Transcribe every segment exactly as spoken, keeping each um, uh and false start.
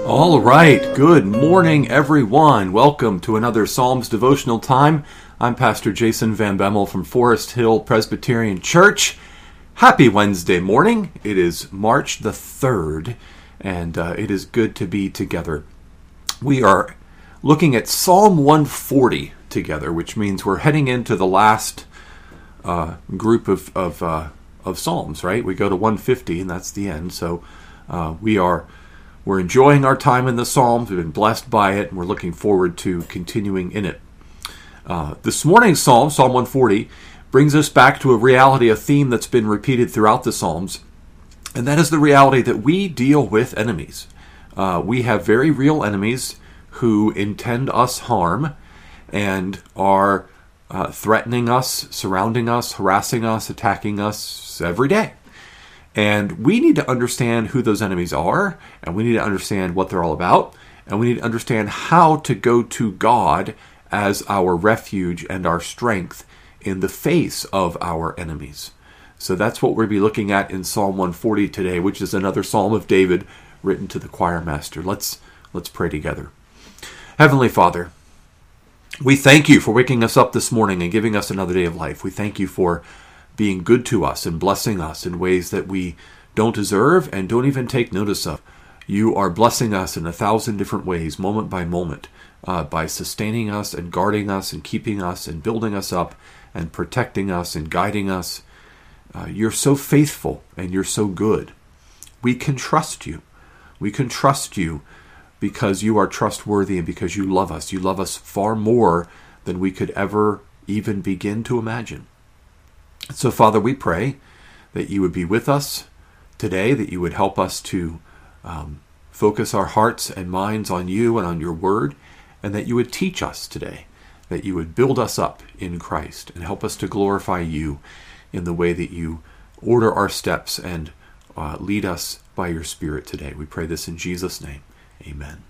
All right, good morning, everyone. Welcome to another Psalms devotional time. I'm Pastor Jason Van Bemmel from Forest Hill Presbyterian Church. Happy Wednesday morning. It is March the third, and uh, it is good to be together. We are looking at Psalm one forty together, which means we're heading into the last uh, group of of, uh, of Psalms, right? We go to one fifty, and that's the end. So uh, we are we're enjoying our time in the Psalms. We've been blessed by it, and we're looking forward to continuing in it. Uh, this morning's Psalm, Psalm one forty, brings us back to a reality, a theme that's been repeated throughout the Psalms, and that is the reality that we deal with enemies. Uh, we have very real enemies who intend us harm and are uh, threatening us, surrounding us, harassing us, attacking us every day. And we need to understand who those enemies are, and we need to understand what they're all about, and we need to understand how to go to God as our refuge and our strength in the face of our enemies. So that's what we'll be looking at in Psalm one forty today, which is another Psalm of David written to the choir master. Let's let's pray together. Heavenly Father, we thank you for waking us up this morning and giving us another day of life. We thank you for being good to us and blessing us in ways that we don't deserve and don't even take notice of. You are blessing us in a thousand different ways, moment by moment, uh, by sustaining us and guarding us and keeping us and building us up and protecting us and guiding us. Uh, you're so faithful and you're so good. We can trust you. We can trust you because you are trustworthy and because you love us. You love us far more than we could ever even begin to imagine. So, Father, we pray that you would be with us today, that you would help us to um, focus our hearts and minds on you and on your word, and that you would teach us today, that you would build us up in Christ and help us to glorify you in the way that you order our steps and uh, lead us by your Spirit today. We pray this in Jesus' name. Amen.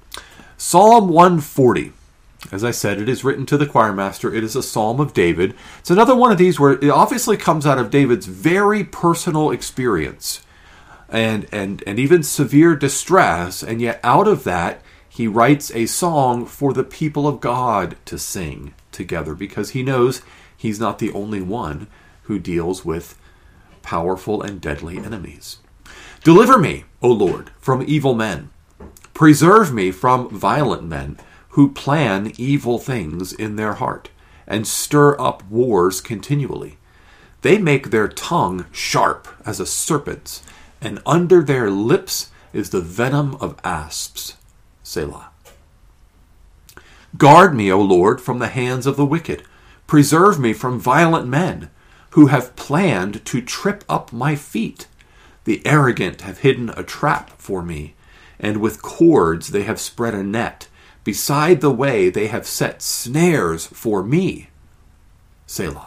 Psalm one forty. As I said, it is written to the choir master. It is a psalm of David. It's another one of these where it obviously comes out of David's very personal experience and, and, and even severe distress, and yet out of that, he writes a song for the people of God to sing together because he knows he's not the only one who deals with powerful and deadly enemies. Deliver me, O Lord, from evil men. Preserve me from violent men who plan evil things in their heart and stir up wars continually. They make their tongue sharp as a serpent's, and under their lips is the venom of asps. Selah. Guard me, O Lord, from the hands of the wicked. Preserve me from violent men who have planned to trip up my feet. The arrogant have hidden a trap for me, and with cords they have spread a net. Beside the way they have set snares for me. Selah.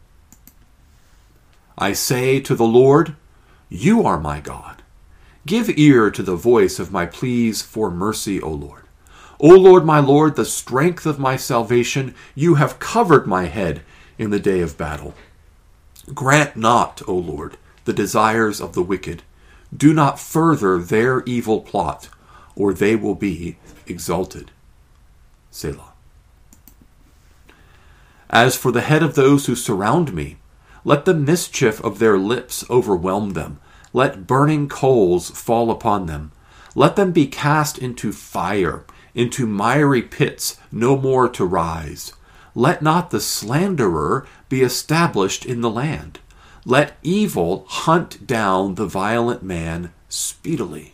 I say to the Lord, you are my God. Give ear to the voice of my pleas for mercy, O Lord. O Lord, my Lord, the strength of my salvation, you have covered my head in the day of battle. Grant not, O Lord, the desires of the wicked. Do not further their evil plot, or they will be exalted. Selah. As for the head of those who surround me, let the mischief of their lips overwhelm them. Let burning coals fall upon them. Let them be cast into fire, into miry pits, no more to rise. Let not the slanderer be established in the land. Let evil hunt down the violent man speedily.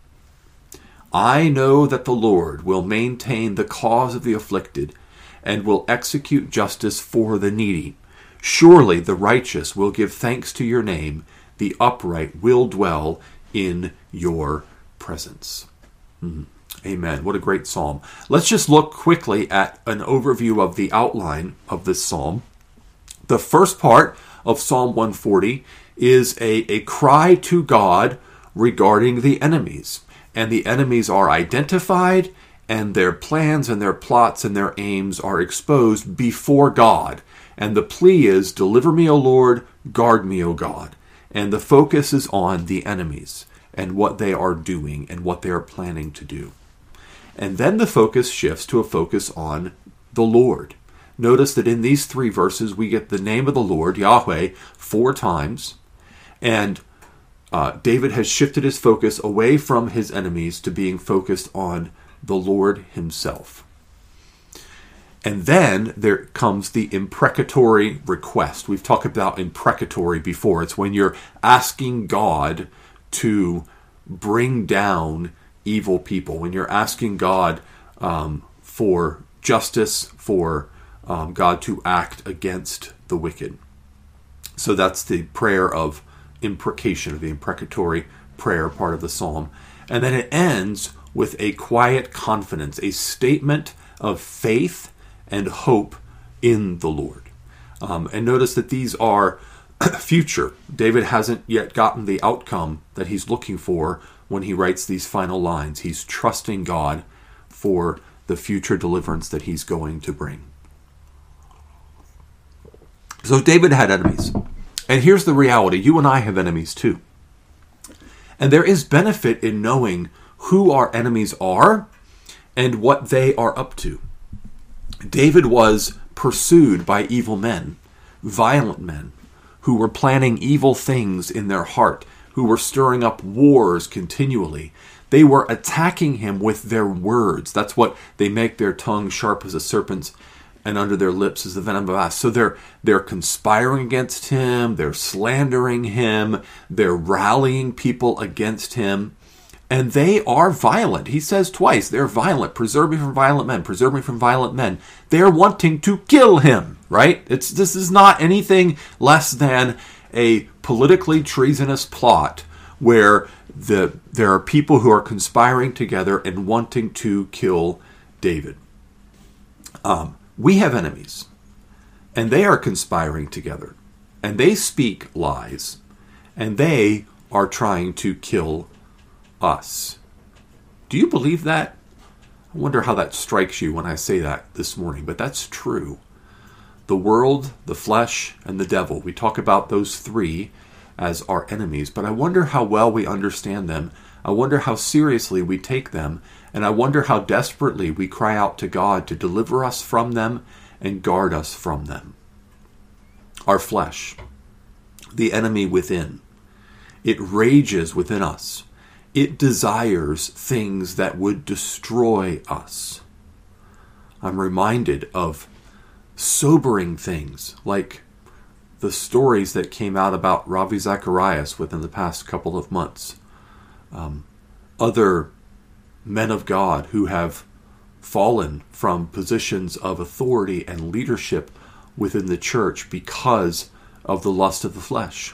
I know that the Lord will maintain the cause of the afflicted and will execute justice for the needy. Surely the righteous will give thanks to your name. The upright will dwell in your presence. Mm. Amen. What a great psalm. Let's just look quickly at an overview of the outline of this psalm. The first part of Psalm one forty is a, a cry to God regarding the enemies. And the enemies are identified, and their plans and their plots and their aims are exposed before God. And the plea is, deliver me, O Lord, guard me, O God. And the focus is on the enemies. and what they are doing and what they are planning to do. And then the focus shifts to a focus on the Lord. Notice that in these three verses, we get the name of the Lord, Yahweh, four times. And uh, David has shifted his focus away from his enemies to being focused on the Lord himself. And then there comes the imprecatory request. We've talked about imprecatory before. It's when you're asking God to bring down evil people, when you're asking God um, for justice, for um, God to act against the wicked. So that's the prayer of imprecation, or the imprecatory prayer part of the psalm. And then it ends with a quiet confidence, a statement of faith and hope in the Lord. Um, and notice that these are future. David hasn't yet gotten the outcome that he's looking for when he writes these final lines. He's trusting God for the future deliverance that he's going to bring. So David had enemies. And here's the reality. You and I have enemies too. And there is benefit in knowing who our enemies are and what they are up to. David was pursued by evil men, violent men, who were planning evil things in their heart, who were stirring up wars continually. They were attacking him with their words. That's what they make their tongue sharp as a serpent's, and under their lips is the venom of asp. So they're they're conspiring against him, they're slandering him, they're rallying people against him, and they are violent. He says twice, they're violent. Preserve me from violent men, preserve me from violent men. They're wanting to kill him, right? It's this is not anything less than a politically treasonous plot where the there are people who are conspiring together and wanting to kill David. Um, we have enemies, and they are conspiring together, and they speak lies, and they are trying to kill us. Do you believe that? I wonder how that strikes you when I say that this morning, but that's true. The world, the flesh, and the devil. We talk about those three as our enemies, but I wonder how well we understand them. I wonder how seriously we take them, and I wonder how desperately we cry out to God to deliver us from them and guard us from them. Our flesh, the enemy within, it rages within us. It desires things that would destroy us. I'm reminded of sobering things like the stories that came out about Ravi Zacharias within the past couple of months. Um, other men of God who have fallen from positions of authority and leadership within the church because of the lust of the flesh,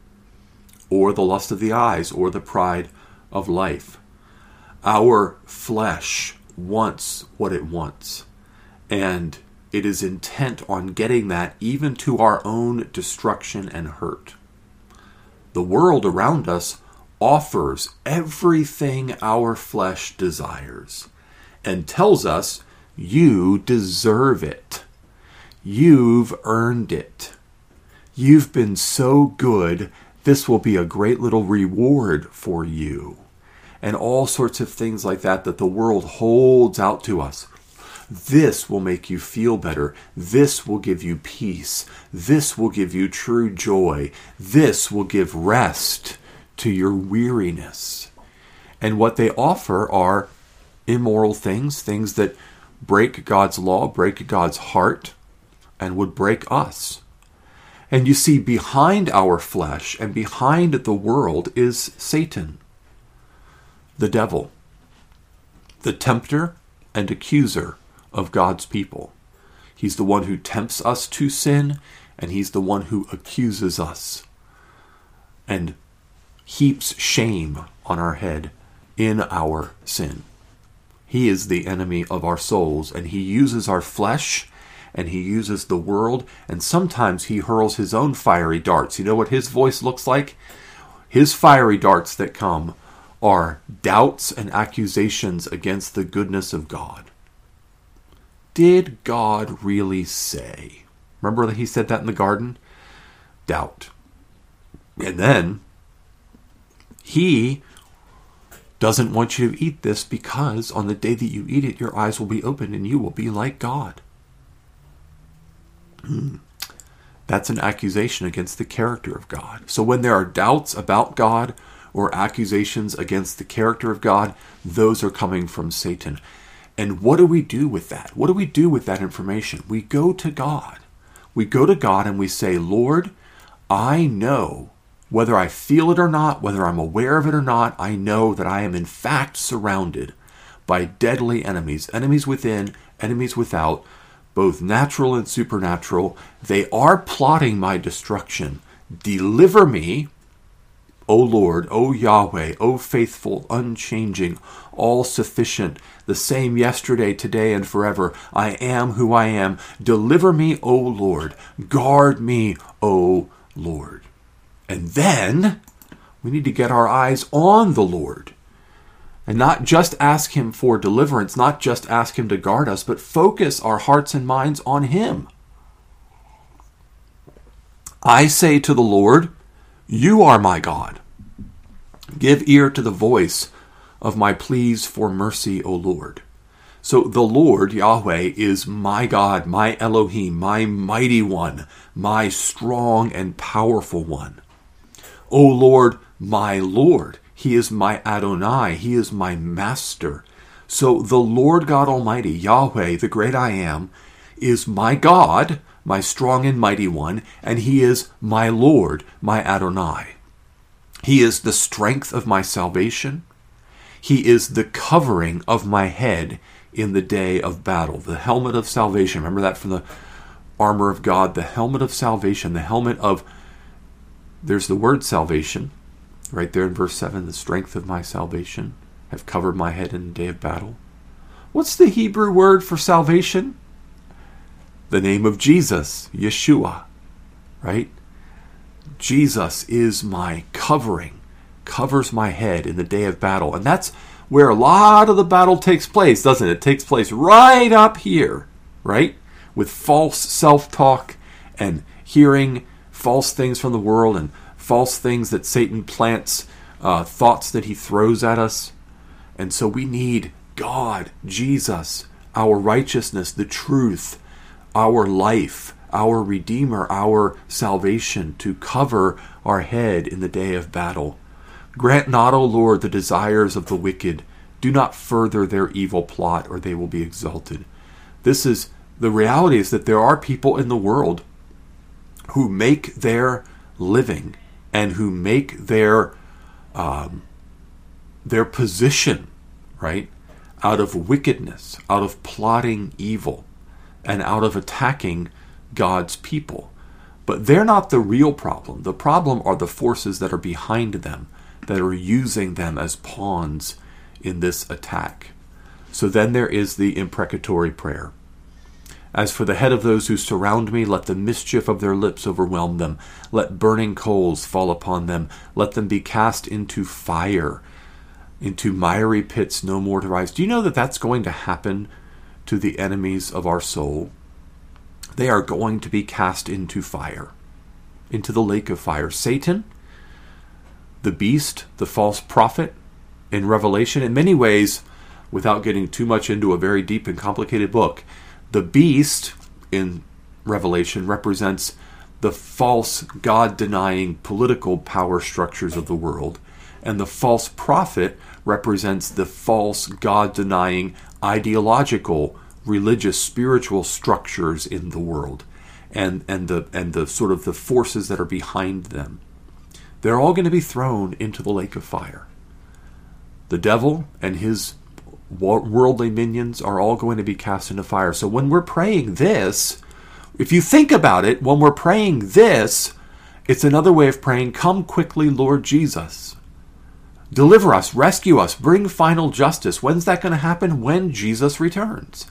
or the lust of the eyes, or the pride of life. Our flesh wants what it wants, and it is intent on getting that even to our own destruction and hurt. The world around us offers everything our flesh desires and tells us, you deserve it. You've earned it. You've been so good, this will be a great little reward for you. And all sorts of things like that that the world holds out to us. This will make you feel better. This will give you peace. This will give you true joy. This will give rest to your weariness. And what they offer are immoral things, things that break God's law, break God's heart, and would break us. And you see, behind our flesh and behind the world is Satan, the devil, the tempter and accuser of God's people. He's the one who tempts us to sin, and he's the one who accuses us and heaps shame on our head in our sin. He is the enemy of our souls, and he uses our flesh, and he uses the world, and sometimes he hurls his own fiery darts. You know what his voice looks like? His fiery darts that come are doubts and accusations against the goodness of God. Did God really say? Remember that he said that in the garden? Doubt. And then he doesn't want you to eat this because on the day that you eat it, your eyes will be opened and you will be like God. Hmm. That's an accusation against the character of God. So when there are doubts about God or accusations against the character of God, those are coming from Satan. And what do we do with that? What do we do with that information? We go to God. We go to God and we say, Lord, I know, whether I feel it or not, whether I'm aware of it or not, I know that I am in fact surrounded by deadly enemies, enemies within, enemies without, both natural and supernatural. They are plotting my destruction. Deliver me, O Lord, O Yahweh, O faithful, unchanging, all-sufficient, the same yesterday, today, and forever. I am who I am. Deliver me, O Lord. Guard me, O Lord. And then we need to get our eyes on the Lord and not just ask him for deliverance, not just ask him to guard us, but focus our hearts and minds on him. I say to the Lord, you are my God. Give ear to the voice of my pleas for mercy, O Lord. So the Lord, Yahweh, is my God, my Elohim, my mighty one, my strong and powerful one. O Lord, my Lord, he is my Adonai, he is my master. So the Lord God Almighty, Yahweh, the great I am, is my God, my strong and mighty one, and he is my Lord, my Adonai. He is the strength of my salvation. He is the covering of my head in the day of battle. The helmet of salvation. Remember that from the armor of God. The helmet of salvation. The helmet of, there's the word salvation. Right there in verse seven. The strength of my salvation. Have covered my head in the day of battle. What's the Hebrew word for salvation? The name of Jesus. Yeshua. Right? Jesus is my covering, covers my head in the day of battle. And that's where a lot of the battle takes place, doesn't it? It takes place right up here, right? With false self-talk and hearing false things from the world and false things that Satan plants, uh, thoughts that he throws at us. And so we need God, Jesus, our righteousness, the truth, our life, our Redeemer, our salvation, to cover our head in the day of battle. Grant not, O Lord, the desires of the wicked. Do not further their evil plot, or they will be exalted. This is, the reality is that there are people in the world who make their living and who make their um, their position, right, out of wickedness, out of plotting evil, and out of attacking God's people. But they're not the real problem. The problem are the forces that are behind them, that are using them as pawns in this attack. So then there is the imprecatory prayer. As for the head of those who surround me, let the mischief of their lips overwhelm them. Let burning coals fall upon them. Let them be cast into fire, into miry pits, no more to rise. Do you know that that's going to happen to the enemies of our soul? They are going to be cast into fire, into the lake of fire. Satan, the beast, the false prophet in Revelation, in many ways, without getting too much into a very deep and complicated book, the beast in Revelation represents the false God-denying political power structures of the world, and the false prophet represents the false God-denying ideological, religious, spiritual structures in the world, and and the and the sort of the forces that are behind them. They're all going to be thrown into the lake of fire. The devil and his worldly minions are all going to be cast into fire. So when we're praying this, if you think about it, when we're praying this, it's another way of praying, come quickly, Lord Jesus. Deliver us, rescue us, bring final justice. When's that going to happen? When Jesus returns.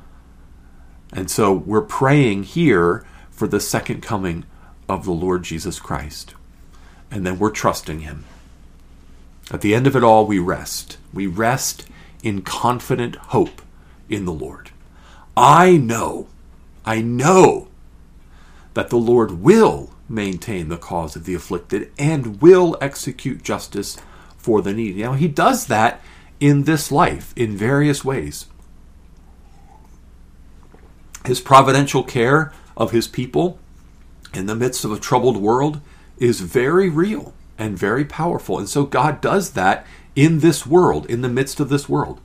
And so we're praying here for the second coming of the Lord Jesus Christ. And then we're trusting him. At the end of it all, we rest. We rest in confident hope in the Lord. I know, I know that the Lord will maintain the cause of the afflicted and will execute justice for the needy. Now, he does that in this life in various ways. His providential care of his people in the midst of a troubled world is very real and very powerful. And so God does that in this world, in the midst of this world.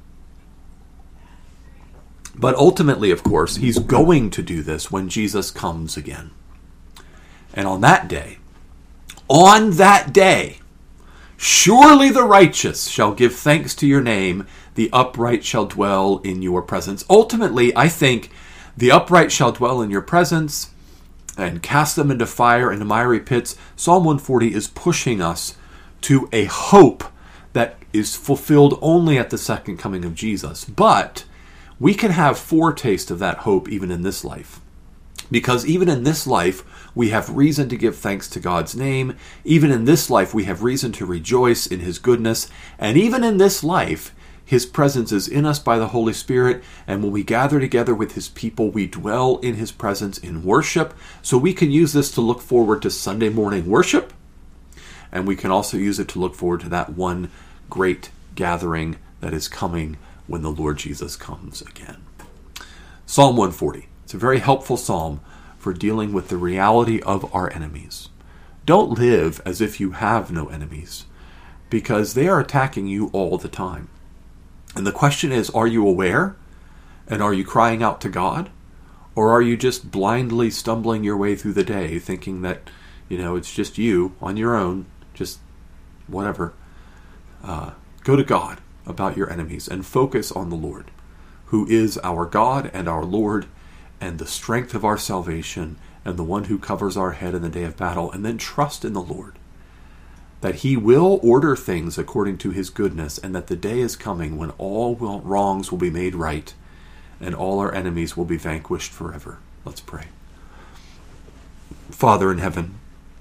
But ultimately, of course, he's going to do this when Jesus comes again. And on that day, on that day, surely the righteous shall give thanks to your name, the upright shall dwell in your presence. Ultimately, I think the upright shall dwell in your presence and cast them into fire, into miry pits. Psalm one forty is pushing us to a hope that is fulfilled only at the second coming of Jesus. But we can have foretaste of that hope even in this life. Because even in this life, we have reason to give thanks to God's name. Even in this life, we have reason to rejoice in his goodness. And even in this life, his presence is in us by the Holy Spirit. And when we gather together with his people, we dwell in his presence in worship. So we can use this to look forward to Sunday morning worship. And we can also use it to look forward to that one great gathering that is coming when the Lord Jesus comes again. Psalm one forty. It's a very helpful psalm for dealing with the reality of our enemies. Don't live as if you have no enemies, because they are attacking you all the time. And the question is, are you aware? And are you crying out to God? Or are you just blindly stumbling your way through the day, thinking that, you know, it's just you on your own, just whatever. Uh, go to God about your enemies and focus on the Lord, who is our God and our Lord and the strength of our salvation and the one who covers our head in the day of battle. And then trust in the Lord that he will order things according to his goodness, and that the day is coming when all will, wrongs will be made right and all our enemies will be vanquished forever. Let's pray. Father in heaven,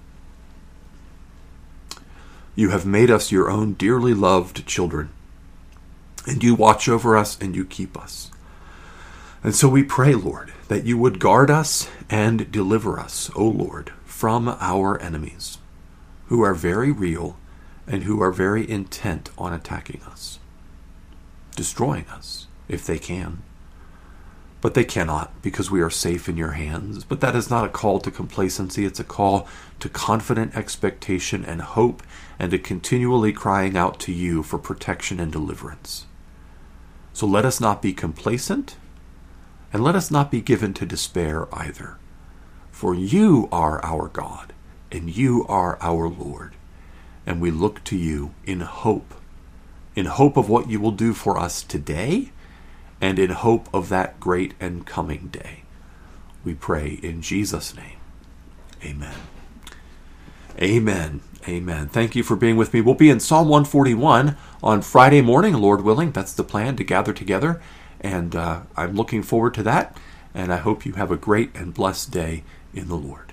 you have made us your own dearly loved children, and you watch over us and you keep us. And so we pray, Lord, that you would guard us and deliver us, O Lord, from our enemies, who are very real and who are very intent on attacking us, destroying us if they can. But they cannot, because we are safe in your hands. But that is not a call to complacency. It's a call to confident expectation and hope, and to continually crying out to you for protection and deliverance. So let us not be complacent, and let us not be given to despair either. For you are our God, and you are our Lord, and we look to you in hope, in hope of what you will do for us today, and in hope of that great and coming day. We pray in Jesus' name. Amen. Amen. Amen. Thank you for being with me. We'll be in Psalm one forty-one on Friday morning, Lord willing. That's the plan, to gather together. And uh, I'm looking forward to that. And I hope you have a great and blessed day in the Lord.